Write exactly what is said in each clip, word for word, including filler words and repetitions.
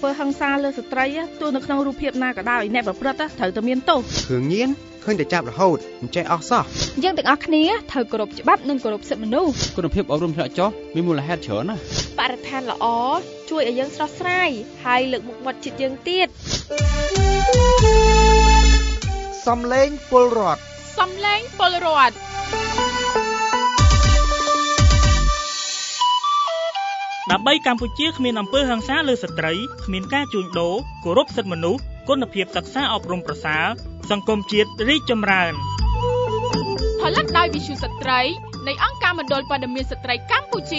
ពើហិង្សាលើស្ត្រីទោះនៅក្នុងរូបភាពណាក៏ដោយអ្នកប្រព្រឹត្តត្រូវតែមានទោសគ្រឿងញៀនឃើញតែចាប់រហូតមិនចេះអស់សោះយើងទាំងអស់គ្នាត្រូវគោរពច្បាប់និងគោរពសិទ្ធិមនុស្សគុណភាពអប់រំថ្នាក់ចុះមានមូលហេតុច្រើនណាស់បរិស្ថានល្អជួយឲ្យយើងស្រស់ស្រាយហើយលើកមុខមាត់ជាតិយើងទៀតសំឡេងពលរដ្ឋសំឡេងពលរដ្ឋដើម្បីកម្ពុជាគ្មានអំពើហិង្សាលើស្ត្រីគ្មានការជួញដូរគោរពសិទ្ធិមនុស្សគុណភាពសិក្សាអប់រំប្រសើរសង្គមជាតិរីកចម្រើនផលិតដោយវិទ្យុស្ត្រីនៃអង្គការមណ្ឌលព័ត៌មានស្ត្រីកម្ពុជា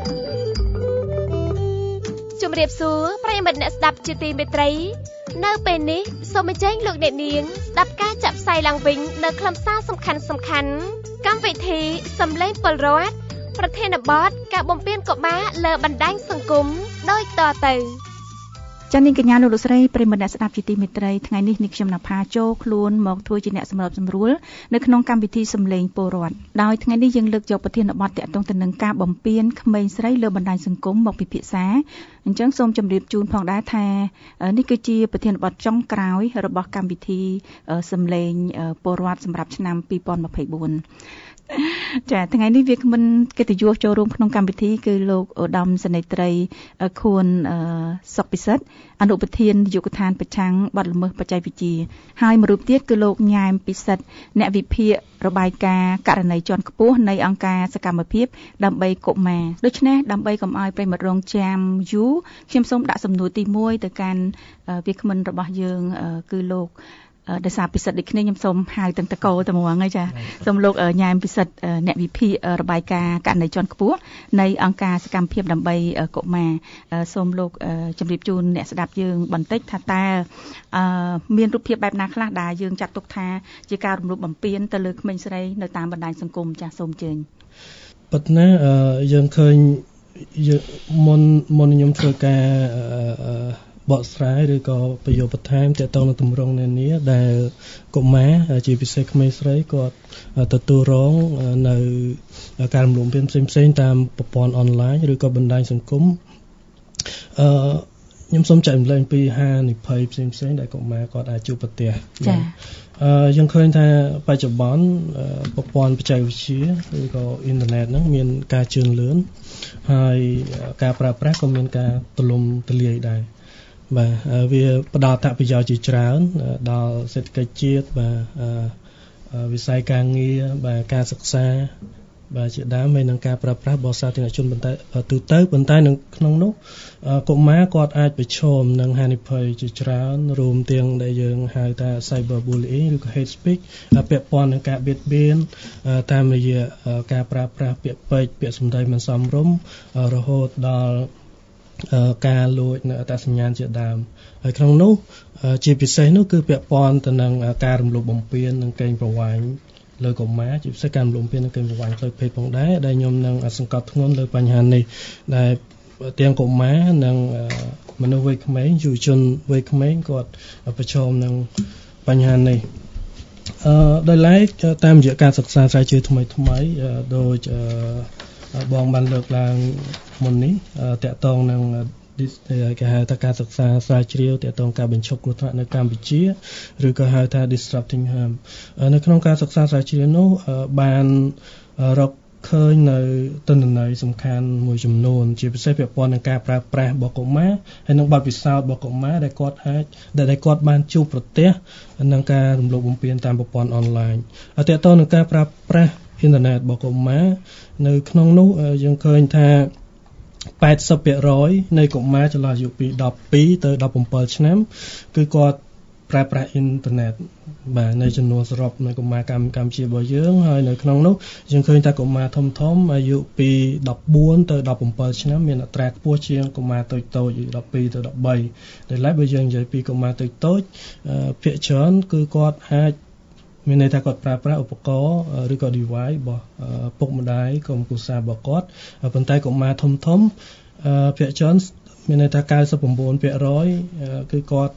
ជំរាបសួរប្រិយមិត្តអ្នកស្ដាប់ជាទីមេត្រីនៅពេលនេះសូមអញ្ជើញលោកអ្នកនាងស្ដាប់ការចាក់ផ្សាយឡើងវិញនៅខ្លឹមសារសំខាន់សំខាន់កម្មវិធីសំឡេងពលរដ្ឋប្រធានបទការបំពេញកុមារលើបណ្ដាញសង្គមដូចតទៅចា៎នាងកញ្ញាលោកលោកស្រីប្រិយមិត្តអ្នកស្ដាប់ជាទីមេត្រីថ្ងៃនេះនេះខ្ញុំណភាចូលខ្លួនមកធ្វើជាអ្នកសម្របសម្រួលនៅក្នុងកម្មវិធីសំឡេងពលរដ្ឋដោយថ្ងៃនេះយើងលើកយកប្រធានបទទាក់ទងទៅនឹងការបំពានក្មេងស្រីលើបណ្ដាញសង្គមមកពិភាក្សាអញ្ចឹងសូមជម្រាបជូនផងដែរថានេះគឺជាប្រធានបទចុងក្រោយរបស់កម្មវិធីសំឡេងពលរដ្ឋសម្រាប់ឆ្នាំពីរពាន់ម្ភៃបួនចាថ្ងៃនេះវាគ្មិនកិត្តិយសចូលរួមក្នុងកម្មវិធីគឺលោកឧត្តមសេនីយ៍ត្រីខួនសុកពិសិដ្ឋអនុប្រធាននាយកដ្ឋានប្រឆាំងបទល្មើសបច្ចេកវិទ្យាហើយមួយរូបទៀតគឺលោកញ៉ែមពិសិដ្ឋអ្នកវិភាគរបាយការណ៍ករណីជាន់ខ្ពស់នៃអង្គការសកម្មភាពដើម្បីកុមារដូច្នេះដើម្បីកុំឲ្យប្រិមត្តរងចាំយូរខ្ញុំសូមដាក់សំណួរទីមួយទៅកាន់វាគ្មិនរបស់យើងគឺលោកដោយសារពិសិដ្ឋដូចគ្នាខ្ញុំសូមហៅទាំងតកោតែមួយហ្នឹងចាសូមលោកញ៉ែមពិសិដ្ឋអ្នកវិភាគរបាយការណ៍ករណីជាន់ខ្ពស់នៃអង្គការសកម្មភាពដើម្បីកុមារសូមលោកជម្រាបជូនអ្នកស្ដាប់យើងបន្តិចថាតើមានរូបភាពបែបណាខ្លះដែលយើងចាត់ទុកថាជាការរំលោភបំពានទៅលើក្មេងស្រីនៅតាមបណ្ដាញសង្គមចាសូមអញ្ជើញពិតណាស់យើងឃើញមុនមុនខ្ញុំធ្វើការបកស្រាយឬក៏ប្រយោគបន្ថែមទាក់ទងនឹងទម្រង់នានាដែលកុមារជាពិសេសក្មេងស្រីគាត់ទទួលរងនៅការរំលោភបំពានផ្សេងៗតាមប្រព័ន្ធអនឡាញឬក៏បណ្ដាញសង្គមអឺខ្ញុំសូមចែករំលែកពីហានិភ័យផ្សេងៗដែលកុមារគាត់អាចជួបប្រទះចា៎អឺយើងឃើញថាបច្ចុប្បន្នប្រព័ន្ធបច្ចេកវិទ្យាឬក៏អ៊ីនធឺណិតហ្នឹងមានការជឿនលឿនហើយការប្រើប្រាស់ក៏មានការទូលំទូលាយដែរបាទវាផ្ដល់អត្ថប្រយោជន៍ជាច្រើនដល់សេដ្ឋកិច្ចជាតិបាទវិស័យការងារបាទការសិក្សាបាទជាដើមហើយនឹងការប្រើប្រាស់របស់សាធារណជនប៉ុន្តែទូទៅប៉ុន្តែនៅក្នុងនោះកុមារគាត់អាចប្រឈមនឹងហានិភ័យជាច្រើនរួមទាំងដែលយើងហៅថា cyberbullying ឬក៏ hate speech ពាក់ព័ន្ធនឹងការបៀតបៀនតាមរយៈការប្រើប្រាស់ពាក្យពេចន៍ពាក្យសម្ដីមិនសមរម្យរហូតដល់ការលួចនៅអត្តសញ្ញាណជាដើមហើយក្នុងនោះជាពិសេសនោះគឺពាក់ព័ន្ធទៅនឹងការរំលោភបំពាននិងកេងប្រវ័ញ្ចលើកុមារជាពិសេសការរំលោភបំពាននិងកេងប្រវ័ញ្ចផ្លូវភេទផងដែរដែលខ្ញុំនឹងសង្កត់ធ្ងន់លើបញ្ហានេះដែលទាំងកុមារនិងមនុស្សវ័យក្មេងយុវជនវ័យក្មេងគាត់ប្រឈមនឹងបញ្ហានេះអឺដោយឡែកតាមរយៈការសិក្សាស្រាវជ្រាវថ្មីថ្មីដូចបងបានលើកឡើងមុននេះតកតងនឹងគេហៅថាការសិក្សាស្រាវជ្រាវតកតងការបញ្ឈប់គ្រោះថ្នាក់នៅកម្ពុជាឬក៏ហៅថា disrupting harm នៅក្នុងការសិក្សាស្រាវជ្រាវនោះបានរកឃើញនៅទិន្នន័យសំខាន់មួយចំនួនជាពិសេសពាក់ព័ន្ធនឹងការប្រើប្រាស់របស់កុមារហើយនឹងបទពិសោធន៍របស់កុមារដែលគាត់អាចដែលគាត់បានជួបប្រទះនឹងការរំលោភបំពានតាមប្រព័ន្ធអនឡាញតកតងនឹងការប្រើប្រាស់អ៊ីនធឺណិតរបស់កុមារនៅក្នុងនោះយើងឃើញថាแปดสิบเปอร์เซ็นต์ នៃកុមារចន្លោះអាយុពីដប់ពីរទៅដប់bảyឆ្នាំគឺគាត់ប្រើប្រាស់អ៊ីនធឺណិតបាទនៅចំនួនសរុបនៃកុមារកម្ពុជារបស់យើងហើយនៅក្នុងនោះយើងឃើញថាកុមារធំធំអាយុពីដប់បួនទៅដប់bảyឆ្នាំមានអត្រាខ្ពស់ជាងកុមារតូចតូចដប់ពីរទៅដប់បីដែលឡែកបើយើងនិយាយពីកុមារតូចតូចភាគច្រើនគឺគាត់អាចមានន័យថាគាត់ប្រើប្រាស់ឧបករណ៍ឬក៏ device របស់ពុកម្ដាយក្រុមគ្រួសាររបស់គាត់ប៉ុន្តែកុមារធំធំភាគច្រើនមានន័យថា ninety-nine percent គឺគាត់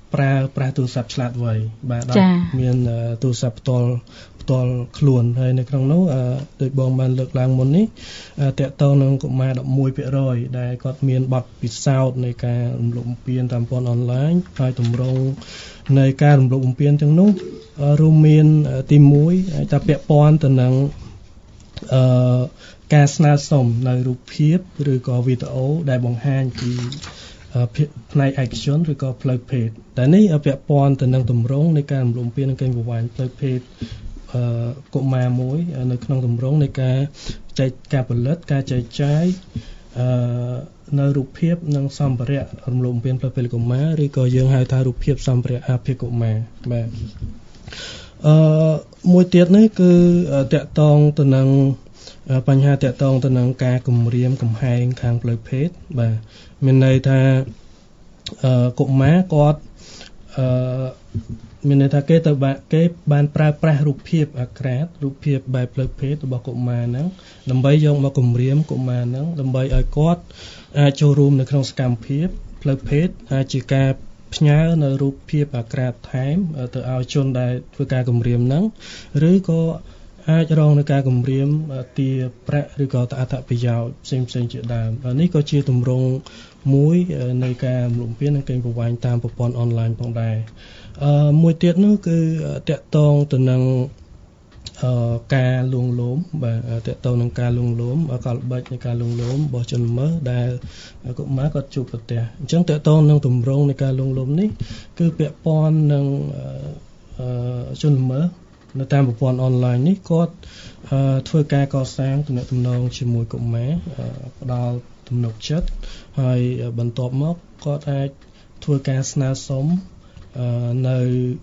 ប្រើប្រាស់ទូរស័ព្ទឆ្លាតវៃបាទដល់មានទូរស័ព្ទផ្ទាល់ផ្ទាល់ខ្លួនហើយនៅក្នុងនោះដោយបងបានលើកឡើងមុននេះតកតងនឹងកុមារ eleven percent ដែលគាត់មានបទពិសោធន៍នៃការរំលោភបំពានតាមប្រព័ន្ធអនឡាញហើយទម្រង់នៃការរំលោភបំពានទាំងនោះរួមមានទីoneតែពាក់ព័ន្ធទៅនឹងអឺការស្នើសុំនៅរូបភាពឬក៏វីដេអូដែលបង្ហាញពីផ្នែកឯកជនឬក៏ផ្លូវភេទតែនេះពាក់ព័ន្ធទៅនឹងទម្រង់នៃការរំលោភបំពាននិងកេងប្រវ័ញ្ចផ្លូវភេទអឺកុមារមួយនៅក្នុងទម្រង់នៃការចែកការផលិតការចែកចាយអឺនៅរូបភាពនិងសម្ភារៈរំលោភបំពានផ្លូវភេទកុមារឬក៏យើងហៅថារូបភាពសម្ភារៈអាភិកុមារបាទអឺមួយទៀតនេះគឺតាក់ទងទៅនឹងបញ្ហាតាក់ទងទៅនឹងការគំរាមកំហែងខាងផ្លូវភេទបាទមានន័យថាអឺកុមារគាត់អឺមានន័យថាគេទៅបាក់គេបានប្រើប្រាស់រូបភាពអាក្រាតរូបភាពបែបផ្លូវភេទរបស់កុមារហ្នឹងដើម្បីយកមកគំរាមកុមារហ្នឹងដើម្បីឲ្យគាត់អាចចូលរួមនៅក្នុងសកម្មភាពផ្លូវភេទអាចជាការផ្ញើនៅរូបភាពអាក្រាតថែមទៅឲ្យជនដែលធ្វើការគំរាមហ្នឹងឬក៏អាចរងនឹងការគំរាមទារប្រាក់ឬក៏អត្ថប្រយោជន៍ផ្សេងៗជាដើមនេះក៏ជាទម្រង់មួយនៃការរំលោភបំពាននិងកេងប្រវ័ញ្ចតាមប្រព័ន្ធអនឡាញផងដែរអឺមួយទៀតនោះគឺតាក់ទងទៅនឹងអឺការលួងលោមបាទតាក់ទងនឹងការលួងលោមកលល្បិចនៃការលួងលោមរបស់ជនល្មើសដែលកុមារគាត់ជួបប្រទះអញ្ចឹងតាក់ទងនឹងទម្រង់នៃការលួងលោមនេះគឺពាក់ព័ន្ធនឹងអឺជនល្មើសនៅតាមប្រព័ន្ធអនឡាញនេះគាត់ធ្វើការកសាងទំនាក់ទំនងជាមួយកុមារផ្ដល់ទំនុកចិត្តហើយបន្ទាប់មកគាត់អាចធ្វើការស្នើសុំនៅ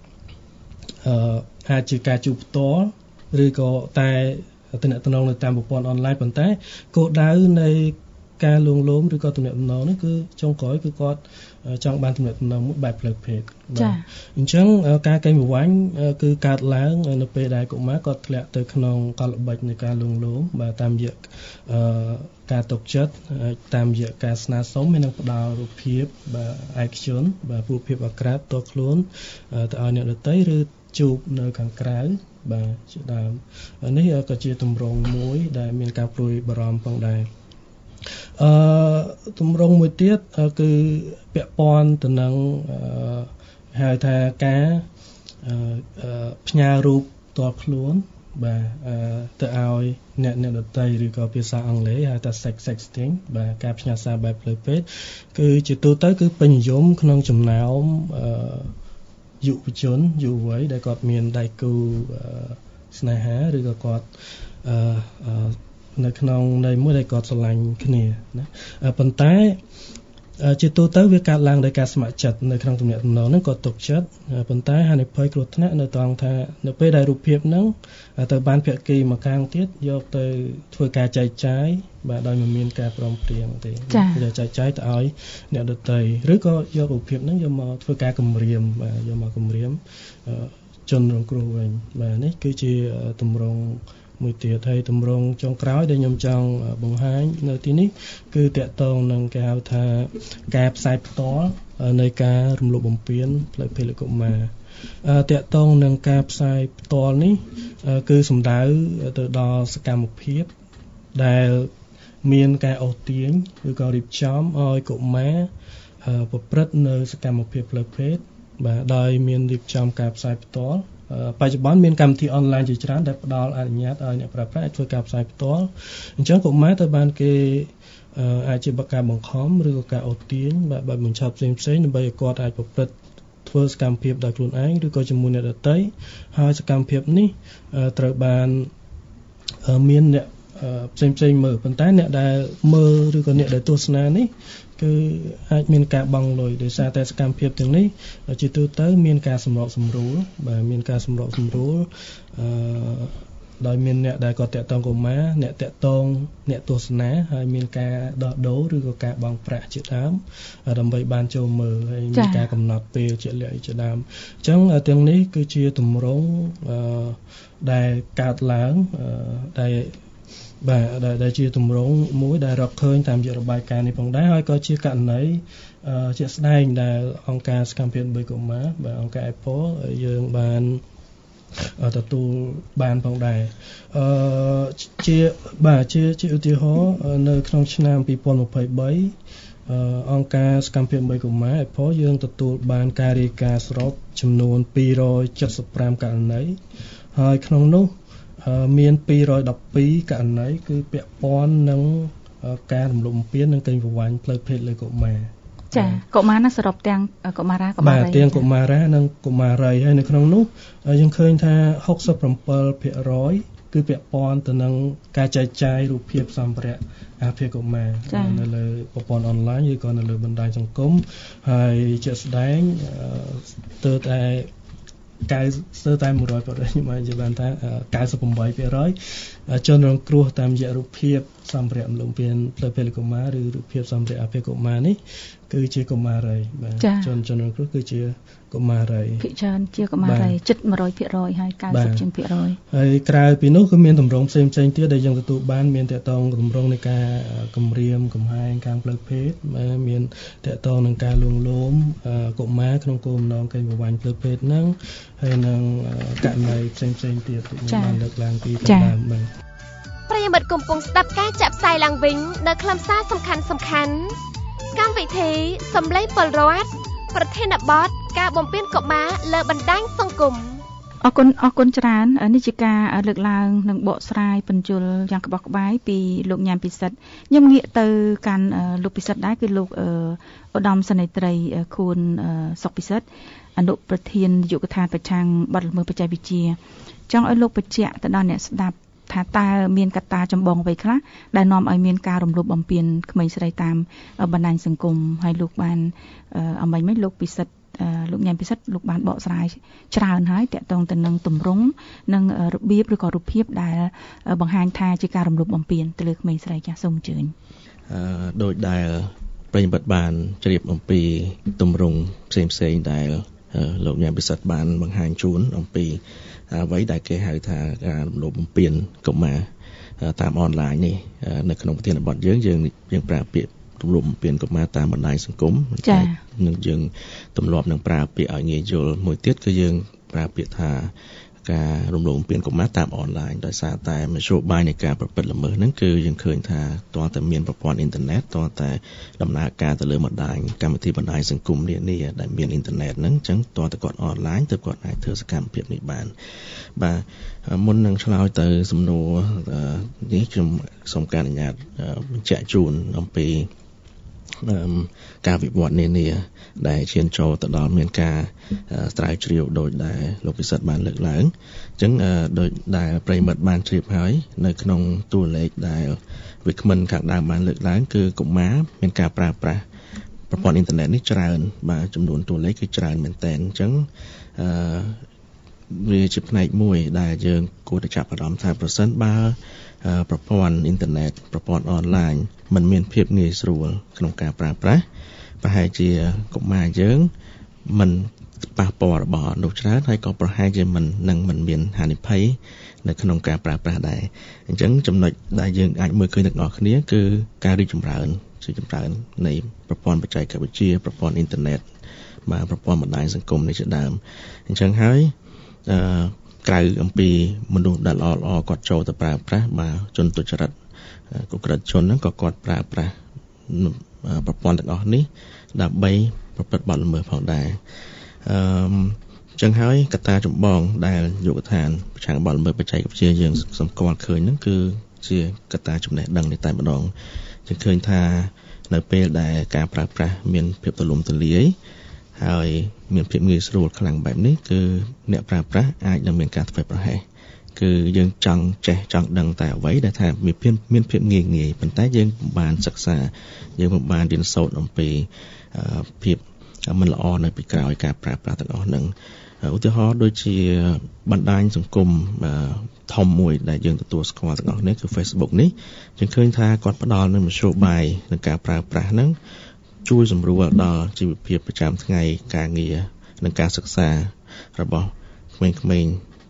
អាចជាការជួបផ្ទាល់ឬក៏តែទំនាក់ទំនងនៅតាមប្រព័ន្ធអនឡាញប៉ុន្តែគោលដៅនៃការលួងលោមឬក៏ទំនាក់ទំនងនេះគឺចុងក្រោយគឺគាត់ចង់បានទំនាក់ទំនងមួយបែបផ្លូវភេទបាទអញ្ចឹងការកេងប្រវ័ញ្ចគឺកើតឡើងនៅពេលដែលកុមារគាត់ធ្លាក់ទៅក្នុងកលល្បិចនៃការលួងលោមបាទតាមរយៈការទុកចិត្តតាមរយៈការស្នើសុំហើយនឹងផ្ដល់រូបភាពបាទឯកជនបាទរូបភាពអាក្រាតតខ្លួនទៅឲ្យអ្នកដទៃឬជួបនៅខាងក្រៅបាទជាដើមនេះក៏ជាទម្រង់មួយដែលមានការព្រួយបារម្ភផងដែរអឺទម្រង់មួយទៀតគឺពាក់ព័ន្ធទៅនឹងហៅថាការផ្ញើរូបផ្ទាល់ខ្លួនបាទទៅឲ្យអ្នកអ្នកដទៃឬក៏ភាសាអង់គ្លេសហៅថា sex sexting បាទការផ្ញើសារបែបផ្លូវភេទគឺជាទូទៅគឺពេញនិយមក្នុងចំណោមយុវជនយុវវ័យដែលគាត់មានដៃគូស្នេហាឬក៏គាត់អឺនៅក្នុងន័យមួយដែលគាត់ស្រឡាញ់គ្នាណាប៉ុន្តែជាទូទៅវាកើតឡើងដោយការស្ម័គ្រចិត្តនៅក្នុងទំនាក់ទំនងហ្នឹងគាត់ទុកចិត្តប៉ុន្តែហានិភ័យគ្រោះថ្នាក់នៅត្រង់ថានៅពេលដែលរូបភាពហ្នឹងទៅបានភាគីម្ខាងទៀតយកទៅធ្វើការចែកចាយបាទដោយមិនមានការព្រមព្រៀងទេគឺចែកចាយទៅឲ្យអ្នកដទៃឬក៏យករូបភាពហ្នឹងយកមកធ្វើការគំរាមបាទយកមកគំរាមជនរងគ្រោះវិញបាទនេះគឺជាទម្រង់មួយទៀតហើយទម្រង់ចុងក្រោយដែលខ្ញុំចង់បង្ហាញនៅទីនេះគឺតាក់ទងនឹងគេហៅថាការផ្សាយផ្ទាល់នៃការរំលោភបំពានផ្លូវភេទកុមារតាក់ទងនឹងការផ្សាយផ្ទាល់នេះគឺសំដៅទៅដល់សកម្មភាពដែលមានការអូសទាញឬក៏រៀបចំឲ្យកុមារប្រព្រឹត្តនៅសកម្មភាពផ្លូវភេទបាទដោយមានរៀបចំការផ្សាយផ្ទាល់បច្ចុប្បន្នមានកម្មវិធីអនឡាញជាច្រើនដែលផ្ដល់អនុញ្ញាតឲ្យអ្នកប្រើប្រាស់អាចធ្វើការផ្សាយផ្ទាល់អញ្ចឹងកុមារទៅបានគេអាចជាការបង្ខំឬក៏ការអូសទាញបែបបញ្ឆោតផ្សេងផ្សេងដើម្បីឲ្យគាត់អាចប្រព្រឹត្តធ្វើសកម្មភាពដោយខ្លួនឯងឬក៏ជាមួយអ្នកដទៃហើយសកម្មភាពនេះត្រូវបានមានអ្នកផ្សេងផ្សេងមើលប៉ុន្តែអ្នកដែលមើលឬក៏អ្នកដែលទស្សនានេះគឺអាចមានការបង់លុយដោយសារតែសកម្មភាពទាំងនេះជាទូទៅមានការសម្របសម្រួលបាទមានការសម្របសម្រួលអឺដោយមានអ្នកដែលគាត់តាក់ទងកុមារអ្នកតាក់ទងអ្នកទស្សនាហើយមានការដោះដូរឬក៏ការបង់ប្រាក់ជាដើមដើម្បីបានចូលមើលហើយមានការកំណត់ពេលជាក់លាក់ជាដើមអញ្ចឹងទាំងនេះគឺជាទម្រង់អឺដែលកើតឡើងដែលបាទដែលជាទម្រង់មួយដែលរកឃើញតាមរយៈរបាយការណ៍នេះផងដែរហើយក៏ជាករណីជាក់ស្ដែងដែលអង្គការសកម្មភាពដើម្បីកុមារបាទអង្គការ Apple យើងបានទទួលបានផងដែរអឺជាបាទជាជាឧទាហរណ៍នៅក្នុងឆ្នាំtwenty twenty-threeអង្គការសកម្មភាពដើម្បីកុមារ Apple យើងទទួលបានការរាយការណ៍សរុបចំនួនtwo hundred seventy-fiveករណីហើយក្នុងនោះមានtwo hundred twelveករណីគឺពាក់ព័ន្ធនឹងការរំលោភបំពាននិងកេងប្រវ័ញ្ចផ្លូវភេទលើកុមារចាកុមារណាសរុបទាំងកុមារាកុមារីបាទទាំងកុមារានិងកុមារីហើយនៅក្នុងនោះយើងឃើញថាsixty-seven percentគឺពាក់ព័ន្ធទៅនឹងការចែកចាយរូបភាពសម្ភារៈអាភារកុមារនៅលើប្រព័ន្ធអនឡាញឬក៏នៅលើបណ្ដាញសង្គមហើយជាក់ស្ដែងស្ទើរតែស្ទើរតែone hundred percentខ្ញុំអាចនិយាយបានថាninety-eight percentជនរងគ្រោះតាមរយៈរូបភាពសម្ភារៈរំលោភបំពានផ្លូវភេទលើកុមារឬរូបភាពសម្ភារៈអាភារកុមារនេះគឺជាកុមារីបាទជនជនរងគ្រោះគឺជាកុមារីភាគច្រើនជាកុមារីជិតone hundred percentហើយninetyជាងភាគរយហើយក្រៅពីនោះគឺមានទម្រង់ផ្សេងផ្សេងទៀតដែលយើងទទួលបានមានតកតងទម្រង់នៃការគំរាមកំហែងខាងផ្លូវភេទមានតកតងនឹងការលួងលោមកុមារក្នុងគោលបំណងកេងប្រវ័ញ្ចផ្លូវភេទហ្នឹងហើយនឹងករណីផ្សេងផ្សេងទៀតដែលបានលើកឡើងពីខាងដើមបាទប្រិយមិត្តកំពុងស្ដាប់ការចាក់ផ្សាយឡើងវិញនៅខ្លឹមសារសំខាន់សំខាន់កម្មវិធីសំឡេងពលរដ្ឋប្រធានបទការបំពេញកុមារលើបណ្ដាញសង្គមអរគុណអរគុណច្រើននេះជាការលើកឡើងនិងបកស្រាយបញ្ជូលយ៉ាងក្បោះក្បាយពីលោកញ៉ាំពិសិដ្ឋខ្ញុំងាកទៅកាន់លោកពិសិដ្ឋដែរគឺលោកឧត្តមសេនីយ៍ត្រីខួនសុកពិសិដ្ឋអនុប្រធាននាយកដ្ឋានប្រឆាំងបទល្មើសបច្ចេកវិទ្យាចង់ឲ្យលោកបញ្ជាក់ទៅដល់អ្នកស្ដាប់ថាតើមានកត្តាចម្បងអ្វីខ្លះដែលនាំឲ្យមានការរំលោភបំពានក្មេងស្រីតាមបណ្ដាញសង្គមហើយលោកបានអ្វីមិនលោកពិសិដ្ឋលោកញ៉ាំពិសិដ្ឋលោកបានបកស្រាយច្រើនហើយតាក់ទងទៅនឹងទម្រង់និងរបៀបឬក៏រូបភាពដែលបង្ហាញថាជាការរំលោភបំពានទៅលើក្មេងស្រីចាស់សូមអញ្ជើញអឺដោយដែលប្រិយមិត្តបានជ្រាបអំពីទម្រង់ផ្សេងផ្សេងដែលលោកញ៉ាំពិសិដ្ឋបានបង្ហាញជូនអំពីអ្វីដែលគេហៅថាការរំលោភបំពានកុមារតាមអនឡាញនេះនៅក្នុងប្រធានបទយើងយើងយើងប្រើពាក្យរំលោភបំពានកុមារតាមបណ្ដាញសង្គមនិងយើងទម្លាប់នឹងប្រើពាក្យឲ្យងាយយល់មួយទៀតគឺយើងប្រើពាក្យថាការរំលោភបំពានកុមារតាមអនឡាញដោយសារតែមធ្យោបាយនៃការប្រព្រឹត្តល្មើសហ្នឹងគឺយើងឃើញថាតើតែមានប្រព័ន្ធអ៊ីនធឺណិតតើតែដំណើរការទៅលើបណ្ដាញកម្មវិធីបណ្ដាញសង្គមនានាដែលមានអ៊ីនធឺណិតហ្នឹងអញ្ចឹងតើតែគាត់អនឡាញទៅគាត់អាចធ្វើសកម្មភាពនេះបានបាទមុននឹងឆ្លើយទៅសំណួរនេះខ្ញុំសូមការអនុញ្ញាតបញ្ជាក់ជូនអំពីការវិវត្តនានាដែលឈានចូលទៅដល់មានការស្រាវជ្រាវដោយដែលលោកពិសិដ្ឋបានលើកឡើងអញ្ចឹងដោយដែលប្រិមិត្តបានជ្រាបហើយនៅក្នុងតួលេខដែលវាគ្មិនខាងដើមបានលើកឡើងគឺកុមារមានការប្រើប្រាស់ប្រព័ន្ធអ៊ីនធឺណិតនេះច្រើនបាទចំនួនតួលេខគឺច្រើនមែនទែនអញ្ចឹងអឺវាជាផ្នែកមួយដែលយើងគួរតែចាប់អារម្មណ៍ថាប្រសិនបើប្រព័ន្ធអ៊ីនធឺណិតប្រព័ន្ធអនឡាញมันមានភាពងាយស្រួលក្នុងការប្រើប្រាស់ប្រហែលជាកុមារយើងมันប៉ះពាល់របស់នោះច្រើនហើយក៏ប្រហែលជាมันនឹងមិនមានហានិភ័យនៅក្នុងការប្រើប្រាស់ដែរអញ្ចឹងចំណុចដែលយើងអាចមើលឃើញទាំងអស់គ្នាគឺការរីកចម្រើនជាចម្រើននៃប្រព័ន្ធបច្ចេកវិទ្យាប្រព័ន្ធអ៊ីនធឺណិតបាទប្រព័ន្ធបណ្ដាញសង្គមនេះជាដើមអញ្ចឹងហើយអឺក្រៅអំពីមនុស្សដែលល្អល្អគាត់ចូលទៅប្រើប្រាស់បាទជនទុច្ចរិតកុក្រិតជនហ្នឹងក៏គាត់ប្រើប្រាស់ប្រព័ន្ធទាំងអស់នេះដើម្បីប្រព្រឹត្តបទល្មើសផងដែរអឺអញ្ចឹងហើយកត្តាចម្បងដែលយុវដ្ឋានប្រឆាំងបទល្មើសបច្ចេកវិទ្យាយើងសម្គាល់ឃើញហ្នឹងគឺជាកត្តាចំណេះដឹងនេះតែម្ដងយើងឃើញថានៅពេលដែលការប្រើប្រាស់មានភាពទូលំទូលាយហើយមានភាពងាយស្រួលខ្លាំងបែបនេះគឺអ្នកប្រើប្រាស់អាចនឹងមានការធ្វេសប្រហែសគឺយើងចង់ចេះចង់ដឹងតែអ្វីដែលថាមានភាពមានភាពងាយងាយប៉ុន្តែយើងមិនបានសិក្សាយើងមិនបានរៀនសូត្រអំពីភាពមិនល្អនៅពីក្រោយការប្រើប្រាស់ទាំងអស់ហ្នឹងឧទាហរណ៍ដូចជាបណ្ដាញសង្គមធំមួយដែលយើងទទួលស្គាល់ទាំងអស់នេះគឺ Facebook នេះយើងឃើញថាគាត់ផ្ដល់នូវមធ្យោបាយនៃការប្រើប្រាស់ហ្នឹងជួយសម្រួលដល់ជីវភាពប្រចាំថ្ងៃការងារនិងការសិក្សារបស់ក្មេងៗ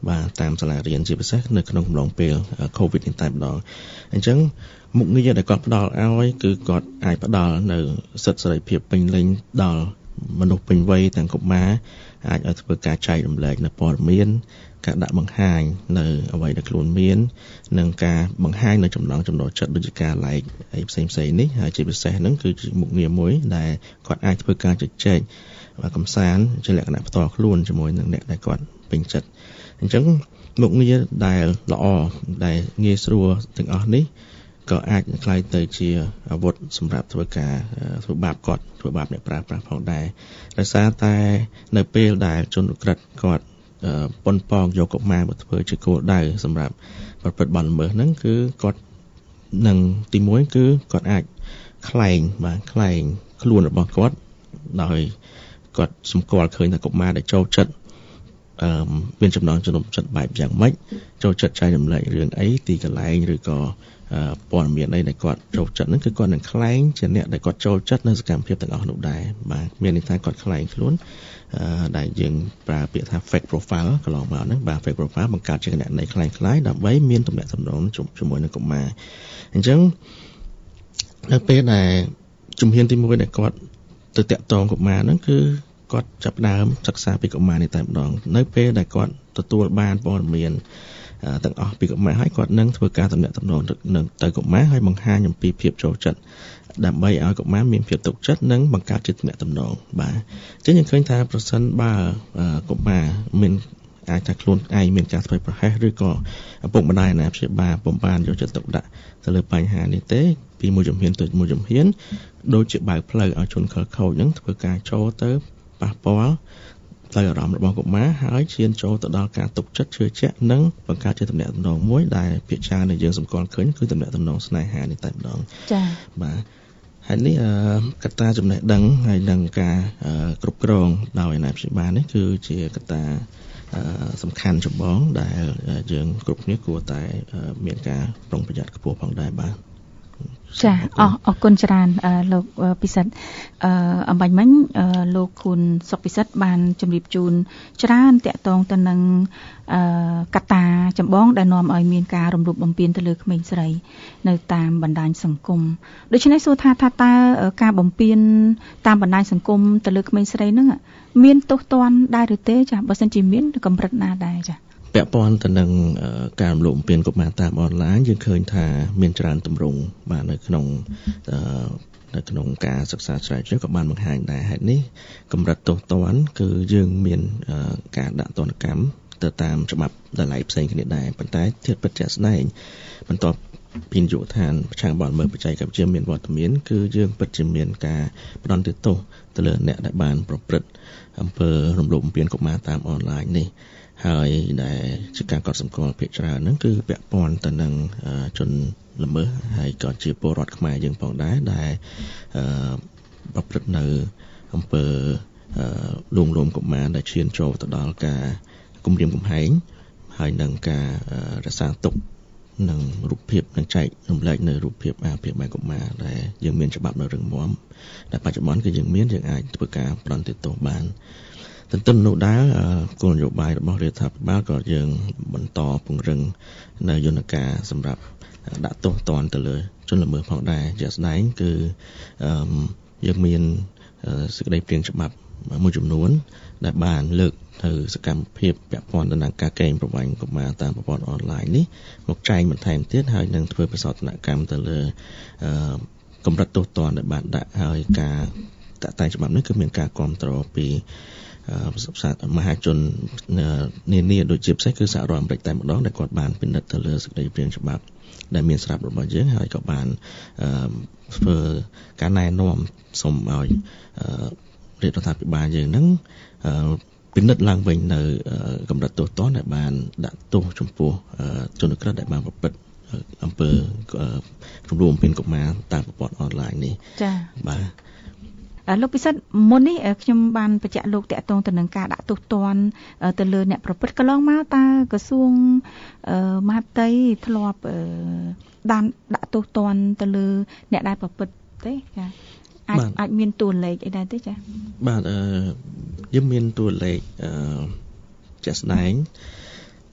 បាទតាមសាលារៀនជាពិសេសនៅក្នុងកំឡុងពេល COVID នេះតែម្ដងអញ្ចឹងមុខងារដែលគាត់ផ្ដល់ឲ្យគឺគាត់អាចផ្ដល់នៅសិទ្ធិសេរីភាពពេញលេញដល់មនុស្សពេញវ័យទាំងកុមារអាចឲ្យធ្វើការចែករំលែកនៅព័ត៌មានការដាក់បង្ហាញនៅអ្វីដែលខ្លួនមាននិងការបង្ហាញនៅចំណងចំណូលចិត្តដូចជាការ like អីផ្សេងផ្សេងនេះហើយជាពិសេសហ្នឹងគឺជាមុខងារមួយដែលគាត់អាចធ្វើការជជែកកំសាន្តជាលក្ខណៈផ្ទាល់ខ្លួនជាមួយនឹងអ្នកដែលគាត់ពេញចិត្តអញ្ចឹងមុខងារដែលល្អដែលងាយស្រួលទាំងអស់នេះក៏អាចក្លាយទៅជាអាវុធសម្រាប់ធ្វើការធ្វើបាបគាត់ធ្វើបាបអ្នកប្រើប្រាស់ផងដែរដោយសារតែនៅពេលដែលជនក្រិតគាត់ប៉ុនប៉ងយកកុមារមកធ្វើជាគោលដៅសម្រាប់ប្រព្រឹត្តបទល្មើសហ្នឹងគឺគាត់នឹងទីមួយគឺគាត់អាចខ្លែងបាទខ្លែងខ្លួនរបស់គាត់ដោយគាត់សម្គាល់ឃើញថាកុមារដែលចូលចិត្តអឺមានចំណងចំណុចចិត្តបែបយ៉ាងម៉េចចូលចិត្តចែករំលែករឿងអីទីកន្លែងឬក៏ព័ត៌មានអីដែលគាត់ចូលចិត្តហ្នឹងគឺគាត់នឹងខ្លែងជាអ្នកដែលគាត់ចូលចិត្តនៅសកម្មភាពទាំងអស់នោះដែរបាទមានន័យថាគាត់ខ្លែងខ្លួនដែលយើងប្រើពាក្យថា fake profile កន្លងមកហ្នឹងបាទ fake profile បង្កើតជាគណនីខ្លាំងៗដើម្បីមានទំនាក់ទំនងជាមួយនឹងកុមារអញ្ចឹងនៅពេលដែលជំហានទីមួយដែលគាត់ទៅតាក់ទងកុមារហ្នឹងគឺគាត់ចាប់ដើមសិក្សាពីកុមារនេះតែម្ដងនៅពេលដែលគាត់ទទួលបានព័ត៌មានទាំងអស់ពីកុមារហើយគាត់នឹងធ្វើការទំនាក់ទំនងនឹងទៅកុមារហើយបង្ហាញអំពីភាពចូលចិត្តដើម្បីឲ្យកុមារមានភាពទុកចិត្តនិងបង្កើតជាទំនាក់ទំនងបាទអញ្ចឹងយើងឃើញថាប្រសិនបើកុមារមានអាចថាខ្លួនឯងមានការធ្វើប្រហែសឬក៏ឪពុកម្ដាយអាណាព្យាបាលពុំបានយកចិត្តទុកដាក់ទៅលើបញ្ហានេះទេពីមួយជំហានទៅមួយជំហានដូចជាបើកផ្លូវឲ្យជនខិលខូចនឹងធ្វើការចូលទៅប៉ះពាល់ផ្លូវអារម្មណ៍របស់កុមារហើយឈានចូលទៅដល់ការទុកចិត្តជឿជាក់និងបង្កើតជាទំនាក់ទំនងមួយដែលភាគច្រើនដែលយើងសម្គាល់ឃើញគឺទំនាក់ទំនងស្នេហានេះតែម្ដងចា៎បាទហើយនេះកត្តាចំណេះដឹងហើយនិងការគ្រប់គ្រងដោយអាណាព្យាបាលនេះគឺជាកត្តាសំខាន់ចម្បងដែលយើងគ្រប់គ្នាគួរតែមានការប្រុងប្រយ័ត្នខ្ពស់ផងដែរបាទចាអរអរគុណច្រើនលោកពិសិដ្ឋអឺអំបញ្ញមិញលោកខួនសុកពិសិដ្ឋបានជម្រាបជូនច្រើនតាក់ទងទៅនឹងអឺកត្តាចម្បងដែលនាំឲ្យមានការរំលោភបំពានទៅលើក្មេងស្រីនៅតាមបណ្ដាញសង្គមដូច្នេះសួរថាថាតើការបំពានតាមបណ្ដាញសង្គមទៅលើក្មេងស្រីហ្នឹងមានទោសទណ្ឌដែរឬទេចាបើសិនជាមានកម្រិតណាដែរចាពាក់ព័ន្ធទៅនឹងការរំលោភបំពានកុមារតាមអនឡាញយើងឃើញថាមានច្រើនទម្រង់បាទនៅក្នុងនៅក្នុងការសិក្សាស្រាវជ្រាវក៏បានបង្ហាញដែរហេតុនេះកម្រិតទោសទណ្ឌគឺយើងមានការដាក់ទណ្ឌកម្មទៅតាមច្បាប់ដលៃផ្សេងគ្នាដែរប៉ុន្តែធៀបពិតជាក់ស្ដែងបន្ទាប់ពីនយោបាយឋានប្រឆាំងបទល្មើសបច្ចេកវិទ្យាមានវត្តមានគឺយើងពិតជាមានការផ្ដន្ទាទោសទៅលើអ្នកដែលបានប្រព្រឹត្តអំពើរំលោភបំពានកុមារតាមអនឡាញនេះហើយដែលជាការកត់សម្គាល់ភាគច្រើនហ្នឹងគឺពាក់ព័ន្ធទៅនឹងជនល្មើសហើយក៏ជាពលរដ្ឋខ្មែរយើងផងដែរដែលប្រព្រឹត្តនៅអំពើលួងលោមកុមារដែលឈានចូលទៅដល់ការគំរាមកំហែងហើយនឹងការរក្សាទុកនឹងរូបភាពនឹងចែករំលែកនៅរូបភាពអាភិបាលកុមារដែលយើងមានច្បាប់នៅរឹងមាំដែលបច្ចុប្បន្នគឺយើងមានយើងអាចធ្វើការប្រន្ទាទោសបានទន្ទឹមនោះដែរគោលនយោបាយរបស់រដ្ឋាភិបាលក៏យើងបន្តពង្រឹងនៅយន្តការសម្រាប់ដាក់ទោសទណ្ឌទៅលើជនល្មើសផងដែរជាក់ស្ដែងគឺយើងមានសេចក្តីព្រាងច្បាប់មួយចំនួនដែលបានលើកទៅសកម្មភាពពាក់ព័ន្ធទៅនឹងការកេងប្រវ័ញ្ចកុមារតាមប្រព័ន្ធអនឡាញនេះមកចែងបន្ថែមទៀតហើយនឹងធ្វើបិសោធនកម្មទៅលើកម្រិតទោសទណ្ឌដែលបានដាក់ហើយការតាក់តែងច្បាប់នេះគឺមានការគ្រប់គ្រងពីមហាជននានាដូចជាផ្សេងគឺសហរដ្ឋអាមេរិកតែម្ដងដែលគាត់បានពិនិត្យទៅលើសេចក្តីព្រាងច្បាប់ដែលមានស្រាប់របស់យើងហើយក៏បានធ្វើការណែនាំសូមឲ្យរដ្ឋាភិបាលយើងហ្នឹងពិនិត្យឡើងវិញនៅកម្រិតទោសទណ្ឌដែលបានដាក់ទោសចំពោះជនក្រិតដែលបានប្រព្រឹត្តអំពើរំលោភបំពានកុមារតាមប្រព័ន្ធអនឡាញនេះចា៎បាទលោកពិសិដ្ឋមុននេះខ្ញុំបានបញ្ជាក់លោកតាក់ទងទៅនឹងការដាក់ទោសទណ្ឌទៅលើអ្នកប្រព្រឹត្តកន្លងមកតើក្រសួងមហាផ្ទៃធ្លាប់បានដាក់ទោសទណ្ឌទៅលើអ្នកដែលប្រព្រឹត្តទេចាអាចអាចមានតួលេខអីដែរទេចាបាទអឺយើងមានតួលេខអឺជាក់ស្ដែង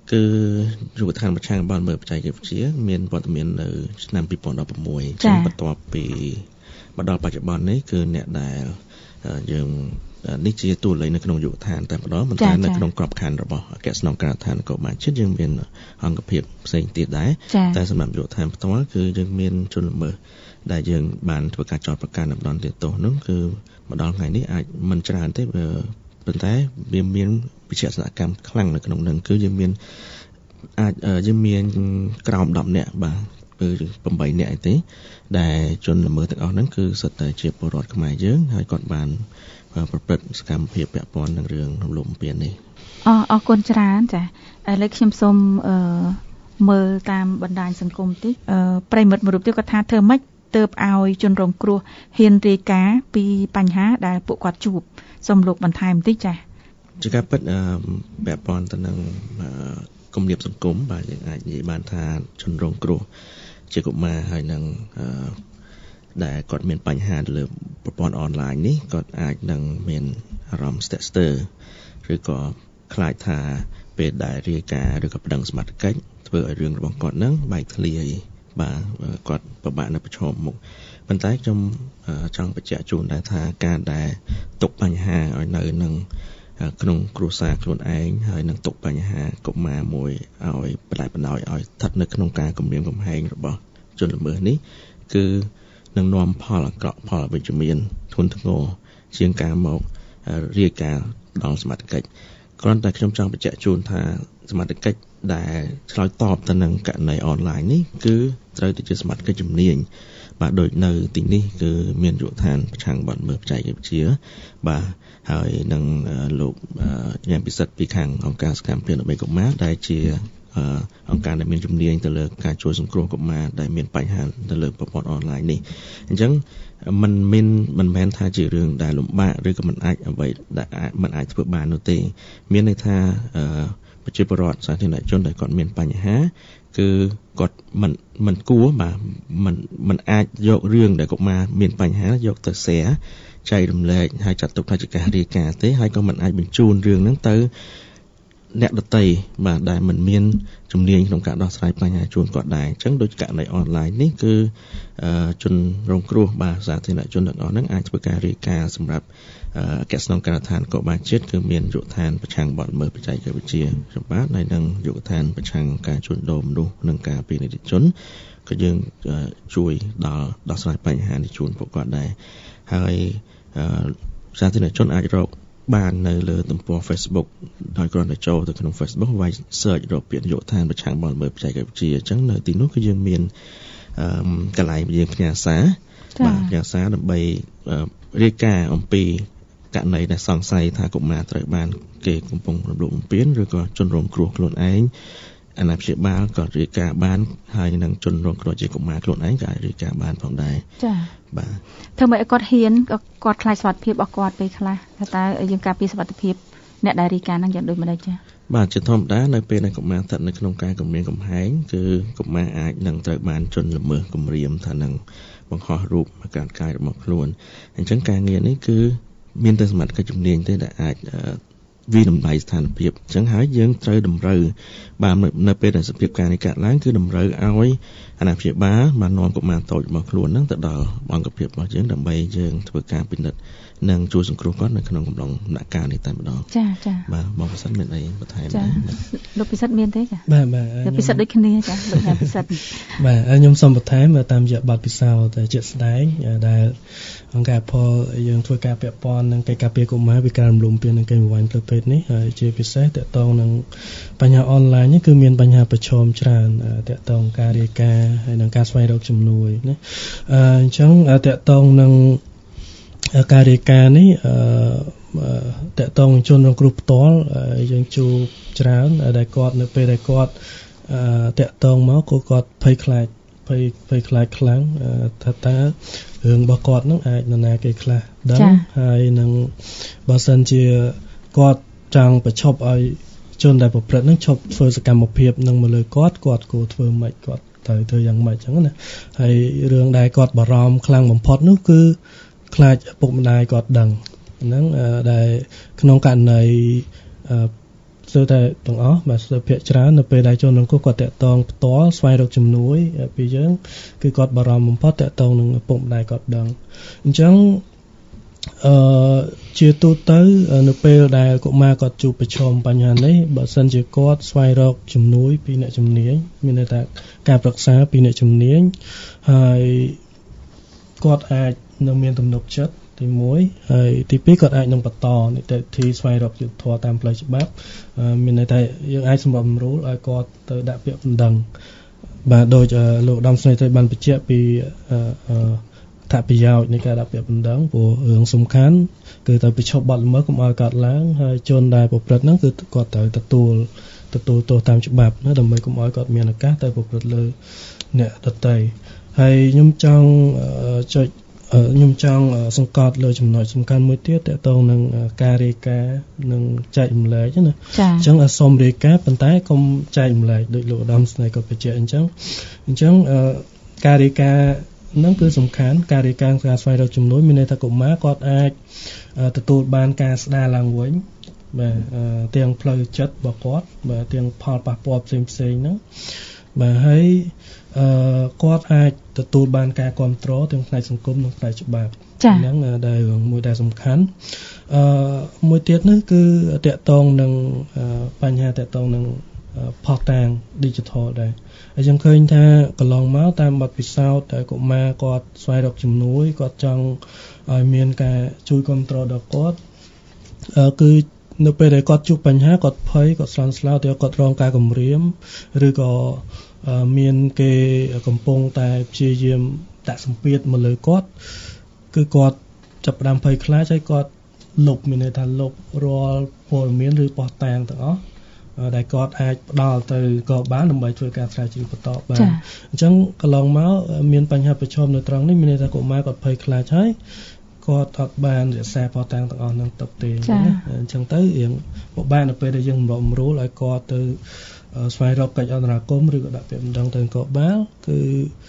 គឺយុវដ្ឋានប្រឆាំងបទល្មើសបច្ចេកវិទ្យាមានវត្តមាននៅឆ្នាំពីរពាន់ដប់ប្រាំមួយចឹងបន្ទាប់ពីមកដល់បច្ចុប្បន្ននេះគឺអ្នកដែលយើងនេះជាតួលេខនៅក្នុងយុវដ្ឋានតែម្ដងប៉ុន្តែនៅក្នុងក្របខ័ណ្ឌរបស់អគ្គស្នងការដ្ឋាននគរបាលជាតិយើងមានអង្គភាពផ្សេងទៀតដែរតែសម្រាប់យុវដ្ឋានផ្ទាល់គឺយើងមានជនល្មើសដែលយើងបានធ្វើការចោទប្រកាន់ដំណន់ទោសនោះគឺមកដល់ថ្ងៃនេះអាចមិនច្រើនទេប៉ុន្តែវាមានវិជាសកម្មខ្លាំងនៅក្នុងនឹងគឺយើងមានអាចយើងមានក្រោមដប់នាក់បាទគឺប្រាំបីនាក់ឯទេដែលជនល្មើសទាំងអស់ហ្នឹងគឺសុទ្ធតែជាពលរដ្ឋខ្មែរយើងហើយគាត់បានប្រព្រឹត្តសកម្មភាពពាក់ព័ន្ធនឹងរឿងរំលោភបំពាននេះអរអរគុណច្រើនចាឥឡូវខ្ញុំសូមអឺមើលតាមបណ្ដាញសង្គមតិចអឺប្រិមិត្តមួយរូបទៀតគាត់ថាធ្វើម៉េចទើបឲ្យជនរងគ្រោះហ៊ានរាយការណ៍ពីបញ្ហាដែលពួកគាត់ជួបសូមលោកបន្ថែមបន្តិចចាជាការពិតអឺពាក់ព័ន្ធទៅនឹងគំនាបសង្គមបាទយើងអាចនិយាយបានថាជនរងគ្រោះជាកុមារហើយនឹងអឺដែលគាត់មានបញ្ហាលើប្រព័ន្ធអនឡាញនេះគាត់អាចនឹងមានអារម្មណ៍ស្ទាក់ស្ទើរឬក៏ខ្លាចថាពេលដែលរាយការណ៍ឬក៏ប្តឹងសមត្ថកិច្ចធ្វើឲ្យរឿងរបស់គាត់នឹងបែកធ្លាយបាទគាត់ពិបាកនៅប្រឈមមុខប៉ុន្តែខ្ញុំចង់បញ្ជាក់ជូនដែរថាការដែលទុកបញ្ហាឲ្យនៅនឹងក្នុងគ្រួសារខ្លួនឯងហើយនឹងទុកបញ្ហាកុមារមួយឲ្យបដិបណ្ដោយឲ្យស្ថិតនៅក្នុងការគំរាមកំហែងរបស់ជនល្មើសនេះគឺនឹងនាំផលអាក្រក់ផលអវិជ្ជមានធ្ងន់ធ្ងរជាងការមករាយការណ៍ដល់សមត្ថកិច្ចគ្រាន់តែខ្ញុំចង់បញ្ជាក់ជូនថាសមត្ថកិច្ចដែលឆ្លើយតបទៅនឹងករណីអនឡាញនេះគឺត្រូវតែជាសមត្ថកិច្ចជំនាញបាទដូចនៅទីនេះគឺមានយុវដ្ឋានប្រឆាំងបទល្មើសបច្ចេកវិទ្យាបាទហើយនឹងលោកញ៉ាំពិសិដ្ឋពីខាងអង្គការសកម្មភាពដើម្បីកុមារដែលជាអង្គការដែលមានជំនាញទៅលើការជួយសង្គ្រោះកុមារដែលមានបញ្ហាទៅលើប្រព័ន្ធអនឡាញនេះអញ្ចឹងมันមានមិនមែនថាជារឿងដែលលំបាកឬក៏មិនអាចអ្វីដែលមិនអាចធ្វើបាននោះទេមានន័យថាប្រជាពលរដ្ឋសាធារណជនដែលគាត់មានបញ្ហាគឺគាត់មិនមិនគួរបាទមិនមិនអាចយករឿងដែលកុមារមានបញ្ហាយកទៅ share ចែករំលែកហើយចាត់ទុកថាជាការរាយការណ៍ទេហើយក៏មិនអាចបញ្ជូនរឿងហ្នឹងទៅអ្នកដទៃបាទដែលមិនមានជំនាញក្នុងការដោះស្រាយបញ្ហាជូនគាត់ដែរអញ្ចឹងដូចករណីអនឡាញនេះគឺជនរងគ្រោះបាទសាធារណជនទាំងអស់ហ្នឹងអាចធ្វើការរាយការណ៍សម្រាប់អគ្គស្នងការដ្ឋាននគរបាលជាតិគឺមានយុវដ្ឋានប្រឆាំងបទល្មើសបច្ចេកវិទ្យាសម្បត្តិហើយនឹងយុវដ្ឋានប្រឆាំងការជួញដូរមនុស្សនិងការពារនីតិជនក៏យើងជួយដល់ដោះស្រាយបញ្ហានេះជូនពួកគាត់ដែរហើយសាធារណជនអាចរកបាននៅលើទំព័រ Facebook ដោយគ្រាន់តែចូលទៅក្នុង Facebook វាយ search រកពាក្យយុវដ្ឋានប្រឆាំងបទល្មើសបច្ចេកវិទ្យាអញ្ចឹងនៅទីនោះគឺយើងមានកន្លែងយើងផ្ញើសារបាទផ្ញើសារដើម្បីរាយការណ៍អំពីករណីដែលសង្ស័យថាកុមារត្រូវបានគេកំពុងរំលោភបំពានឬក៏ជនរងគ្រោះខ្លួនឯងអាណាព្យាបាលក៏រាយការណ៍បានហើយនឹងជនរងគ្រោះជាកុមារខ្លួនឯងក៏អាចរាយការណ៍បានផងដែរចា៎បាទធ្វើម៉េចឲ្យគាត់ហ៊ានក៏គាត់ខ្លាចសុខភាពរបស់គាត់ពេលខ្លះថាតើយើងការពារសុខភាពអ្នកដែលរាយការណ៍ហ្នឹងយ៉ាងដូចម្ដេចចា៎បាទជាធម្មតានៅពេលដែលកុមារស្ថិតនៅក្នុងការគំរាមកំហែងគឺកុមារអាចនឹងត្រូវបានជនល្មើសគំរាមថានឹងបង្ហោះរូបការកាយរបស់ខ្លួនអញ្ចឹងការងារនេះគឺមានតែសមត្ថកិច្ចជំនាញទេដែលអាចវិតម្លៃស្ថានភាពអញ្ចឹងហើយយើងត្រូវតម្រូវបាទនៅពេលដែលសភាពការនេះកើតឡើងគឺតម្រូវឲ្យអាណាព្យាបាលបាននាំកុមារតូចរបស់ខ្លួនហ្នឹងទៅដល់អង្គភាពរបស់យើងដើម្បីយើងធ្វើការពិនិត្យនិងជួយសង្គ្រោះគាត់នៅក្នុងកំឡុងដំណាក់កាលនេះតែម្ដងចាចាបាទបងពិសិដ្ឋមានអីបន្ថែមទេលោកពិសិដ្ឋមានទេចាបាទបាទលោកពិសិដ្ឋដូចគ្នាចាលោកញ៉ាំពិសិដ្ឋបាទខ្ញុំសូមបន្ថែមតាមរយៈបទពិសោធន៍ជាក់ស្ដែងដែលអង្គការផលយើងធ្វើការពាក់ព័ន្ធនឹងកិច្ចការពារកុមារពីការរំលោភបំពាននិងកិច្ចបង្ហាញផ្លូវភេទនេះហើយជាពិសេសតកតងនឹងបញ្ហាអនឡាញនេះគឺមានបញ្ហាប្រឈមច្រើនតកតងការរាយការណ៍ហើយនិងការស្វែងរកជំនួយណាអញ្ចឹងតកតងនឹងការរាយការណ៍នេះតកតងជនរងគ្រោះផ្ទាល់យើងជួបច្រើនដែលគាត់នៅពេលដែលគាត់តកតងមកក៏គាត់ភ័យខ្លាចភ័យភ័យខ្លាចខ្លាំងថាតើរឿងរបស់គាត់នឹងអាចនរណាគេខ្លះដឹងហើយនឹងបើសិនជាគាត់ចង់បញ្ឈប់ឲ្យជនដែលប្រព្រឹត្តនឹងឈប់ធ្វើសកម្មភាពនឹងមកលើគាត់គាត់គួរធ្វើម៉េចគាត់ត្រូវធ្វើយ៉ាងម៉េចអញ្ចឹងណាហើយរឿងដែលគាត់បារម្ភខ្លាំងបំផុតនោះគឺខ្លាចឪពុកម្ដាយគាត់ដឹងហ្នឹងដែលក្នុងករណីស្ទើរតែទាំងអស់បាទស្ទើរភាគច្រើននៅពេលដែលជនរងគ្រោះគាត់តាក់ទងផ្ទាល់ស្វែងរកជំនួយពីយើងគឺគាត់បារម្ភបំផុតតាក់ទងនឹងឪពុកម្ដាយគាត់ដឹងអញ្ចឹងអឺជាទូទៅនៅពេលដែលកុមារគាត់ជួបប្រឈមបញ្ហានេះបើសិនជាគាត់ស្វែងរកជំនួយពីអ្នកជំនាញមានន័យថាការប្រឹក្សាពីអ្នកជំនាញហើយគាត់អាចនឹងមានទំនុកចិត្តទីមួយហើយទីពីរគាត់អាចនឹងបន្តនីតិវិធីស្វែងរកយុត្តិធម៌តាមផ្លូវច្បាប់មានន័យថាយើងអាចសម្របសម្រួលឲ្យគាត់ទៅដាក់ពាក្យបណ្ដឹងបាទដោយលោកឧត្តមស្នេហ៍ត្រីបានបញ្ជាក់ពីអត្ថប្រយោជន៍នៃការដាក់ពាក្យបណ្ដឹងព្រោះរឿងសំខាន់គឺទៅប្រឈប់បទល្មើសកុំឲ្យកើតឡើងហើយជនដែលប្រព្រឹត្តហ្នឹងគឺគាត់ត្រូវទទួលទទួលទោសតាមច្បាប់ណាដើម្បីកុំឲ្យគាត់មានឱកាសទៅប្រព្រឹត្តលើអ្នកដទៃហើយខ្ញុំចង់ចុចខ្ញុំចង់សង្កត់លើចំណុចសំខាន់មួយទៀតតកតងនឹងការរាយការណ៍និងចែករំលែកណាអញ្ចឹងសូមរាយការណ៍ប៉ុន្តែកុំចែករំលែកដោយលោកឧត្តមស្នេហ៍ក៏បញ្ជាក់អញ្ចឹងអញ្ចឹងការរាយការណ៍នឹងគឺសំខាន់ការរាយការណ៍ការស្វែងរកជំនួយមានន័យថាកុមារគាត់អាចទទួលបានការស្ដារឡើងវិញបាទទាំងផ្លូវចិត្តរបស់គាត់បាទទាំងផលប៉ះពាល់ផ្សេងផ្សេងហ្នឹងបាទហើយអឺគាត់អាចទទួលបានការគ្រប់គ្រងទាំងផ្នែកសង្គមនិងផ្នែកច្បាប់ហ្នឹងដែលមួយដែលសំខាន់អឺមួយទៀតនោះគឺតកតងនឹងបញ្ហាតកតងនឹងផុសតាង digital ដែរហើយយើងឃើញថាកន្លងមកតាមបទពិសោធន៍ដែលកុមារគាត់ស្វែងរកជំនួយគាត់ចង់ឲ្យមានការជួយគ្រប់គ្រងដល់គាត់អឺគឺនៅពេលដែលគាត់ជួបបញ្ហាគាត់ភ័យគាត់ស្លន់ស្លោទៅគាត់រងការគំរាមឬក៏មានគេកំពុងតែព្យាយាមដាក់សម្ពាធមកលើគាត់គឺគាត់ចាប់ផ្ដើមភ័យខ្លាចហើយគាត់លុបមានន័យថាលុបរាល់ព័ត៌មានឬបោះតាំងទាំងអស់ដែលគាត់អាចផ្ដល់ទៅក៏បានដើម្បីធ្វើការស្រាវជ្រាវបន្តបានអញ្ចឹងកន្លងមកមានបញ្ហាប្រឈមនៅត្រង់នេះមានន័យថាកុមារគាត់ភ័យខ្លាចហើយគាត់អត់បានរក្សាបោះតាំងទាំងអស់នឹងទៅទេណាអញ្ចឹងទៅរៀងពិបាកនៅពេលដែលយើងរំលំរួលឲ្យគាត់ទៅស្វែងរកកិច្ចអន្តរាគមន៍ឬក៏ដាក់ពាក្យបណ្ដឹងទៅនគរបាលគឺ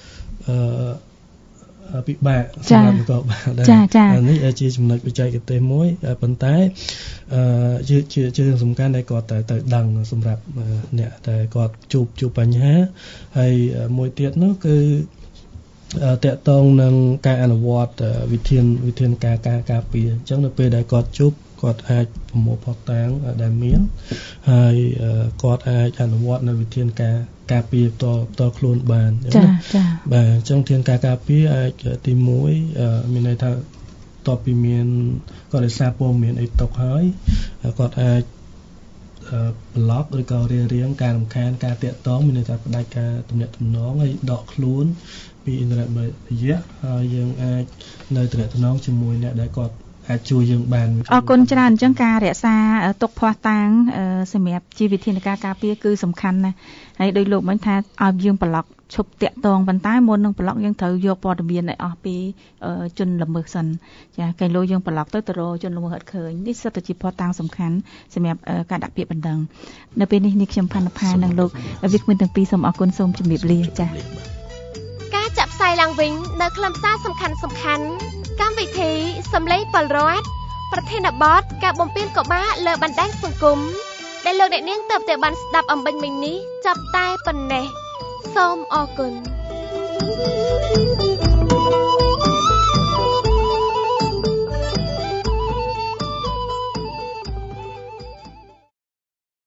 អឺពិបាកសម្រាប់នគរបាលដែរនេះជាចំណុចបច្ចេកទេសមួយប៉ុន្តែអឺជាជារឿងសំខាន់ដែលគាត់ត្រូវទៅដឹងសម្រាប់អ្នកដែលគាត់ជួបជួបបញ្ហាហើយមួយទៀតនោះគឺតកតងនឹងការអនុវត្តវិធានវិធានការការការពារអញ្ចឹងនៅពេលដែលគាត់ជួបគាត់អាចប្រមូលផុសតាងដែលមានហើយគាត់អាចអនុវត្តនៅវិធានការការពារផ្ទាល់ផ្ទាល់ខ្លួនបានចា៎ចា៎បាទអញ្ចឹងវិធានការការពារអាចទីមួយមានន័យថាតបពីមានគាត់រសារព័ត៌មានអីຕົកហើយគាត់អាចប្លុកឬក៏រារាំងការរំខានការតាក់ទងមានន័យថាផ្ដាច់ការទំនាក់ទំនងហើយដកខ្លួនពីអ៊ីនធឺណិតមួយរយៈហើយយើងអាចនៅទំនាក់ទំនងជាមួយអ្នកដែលគាត់អាចជួយយើងបានអរគុណច្រើនអញ្ចឹងការរក្សាទុកភស្តុតាងសម្រាប់ជីវវិធានការការពារគឺសំខាន់ណាស់ហើយដោយលោកមិញថាឲ្យយើងប្លុកឈប់តាក់ទងប៉ុន្តែមុននឹងប្លុកយើងត្រូវយកព័ត៌មានឲ្យអស់ពីជនល្មើសសិនចាកែលោយើងប្លុកទៅទៅរកជនល្មើសអត់ឃើញនេះសិតតែជាភស្តុតាងសំខាន់សម្រាប់ការដាក់ពាក្យបណ្ដឹងនៅពេលនេះនេះខ្ញុំផាន់ផានិងលោកវិក្កាមទាំងពីរសូមអរគុណសូមជម្រាបលាចា៎ការចាក់ផ្សាយឡើងវិញនៅខ្លឹមសារសំខាន់សំខាន់កម្មវិធីសំឡេងពលរដ្ឋប្រធានបទការបំពេញកបាលើបណ្ដាញសង្គមដែលលោកអ្នកនាងទើបតែបានស្ដាប់អំបញ្ញមិញនេះចាប់តែប៉ុណ្ណេះសូមអរគុណ